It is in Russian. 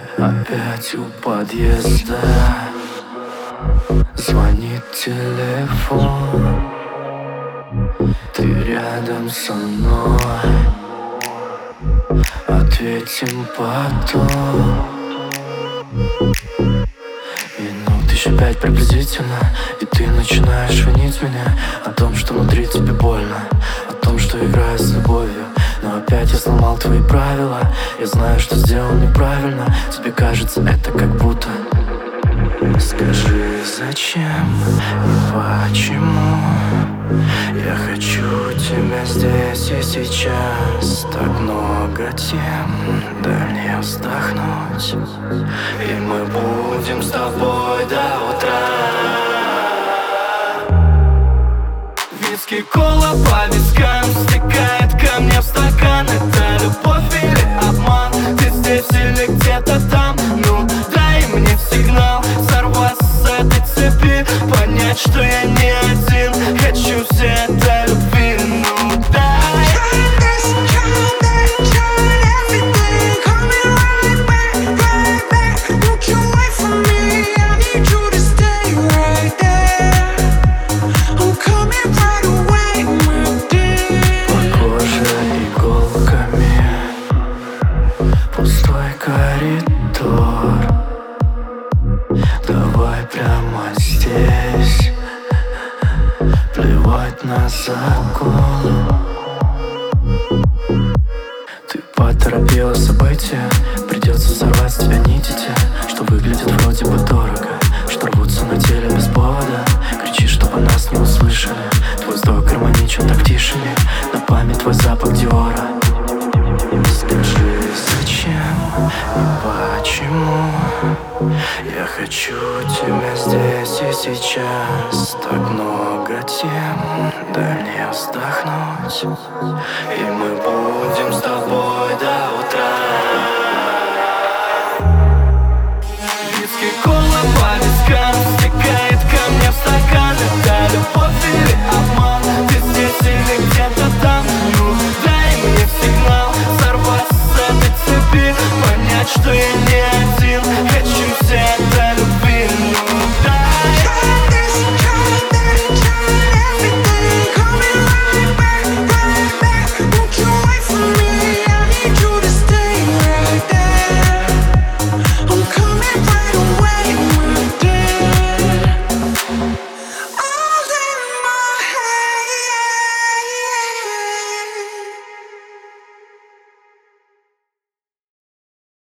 Опять у подъезда звонит телефон. Ты рядом со мной, ответим потом. Минут еще 5 приблизительно, и ты начинаешь винить меня о том, что внутри тебе больно, о том, что играю с любовью. Но опять я сломал твои правила. Я знаю, что сделал неправильно. Тебе кажется это как будто. Скажи, зачем и почему? Я хочу тебя здесь и сейчас. Так много тем, дай мне вздохнуть, и мы будем с тобой до утра. Виски, кола по вискам стекает ко мне в стакан. Это любовь или обман? Ты здесь или где-то там? Ну, дай мне сигнал сорваться с этой цепи, понять, что я не один. Хочу все это любви, ну дай. Пустой коридор, давай прямо здесь. Плевать на закон. Ты поторопила события, придется взорвать с тебя нити те, что выглядит вроде бы дорого, что рвутся на теле без повода. Кричи, чтобы нас не услышали. Твой вздох гармоничен так в тишине. На память твой запах Диора. Скажи, зачем и почему? Я хочу тебя здесь и сейчас. Так много тем, дай мне вздохнуть, и мы будем с тобой до утра. Виски, кола по вискам стекает ко мне в стакан. Это любовь или обман? Ты здесь или где-то там? Ну, дай мне сигнал сорваться с этой цепи, понять, что я не один. Хочу все